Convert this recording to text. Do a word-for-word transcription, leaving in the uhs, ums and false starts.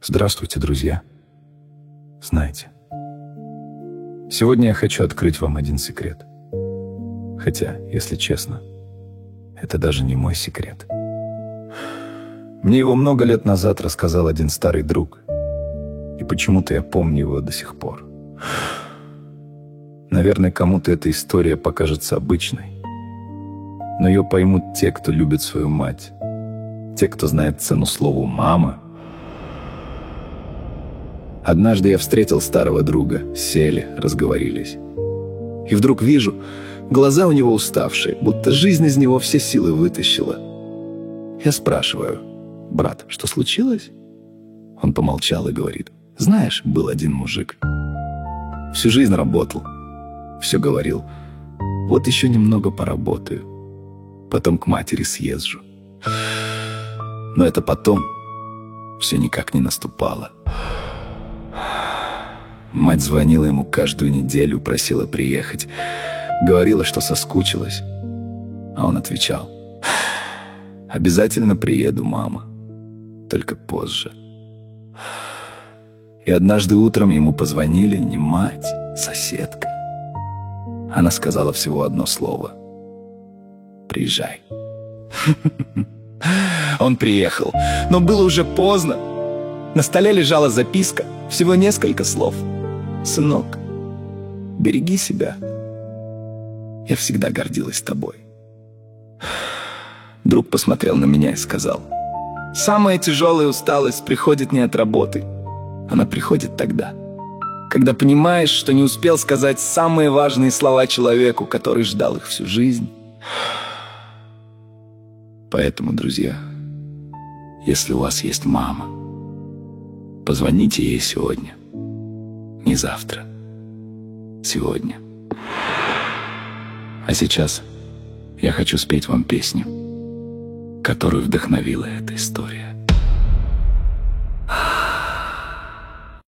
Здравствуйте, друзья. Знаете, сегодня я хочу открыть вам один секрет. Хотя, если честно, это даже не мой секрет. Мне его много лет назад рассказал один старый друг, и почему-то я помню его до сих пор. Наверное, кому-то эта история покажется обычной, но ее поймут те, кто любит свою мать, те, кто знает цену слову «мама». Однажды я встретил старого друга, сели, разговорились. И вдруг вижу, глаза у него уставшие, будто жизнь из него все силы вытащила. Я спрашиваю: «Брат, что случилось?» Он помолчал и говорит: «Знаешь, был один мужик. Всю жизнь работал. Все говорил: вот еще немного поработаю, потом к матери съезжу. Но это потом все никак не наступало. Мать звонила ему каждую неделю, просила приехать, говорила, что соскучилась. А он отвечал: обязательно приеду, мама, только позже». И однажды утром ему позвонили не мать, соседка. Она сказала всего одно слово: «Приезжай». Он приехал, но было уже поздно. На столе лежала записка, всего несколько слов: «Сынок, береги себя. Я всегда гордилась тобой». Друг посмотрел на меня и сказал: «Самая тяжелая усталость приходит не от работы. Она приходит тогда, когда понимаешь, что не успел сказать самые важные слова человеку, который ждал их всю жизнь». Поэтому, друзья, если у вас есть мама, позвоните ей сегодня. Не завтра. Сегодня. А сейчас я хочу спеть вам песню, которую вдохновила эта история.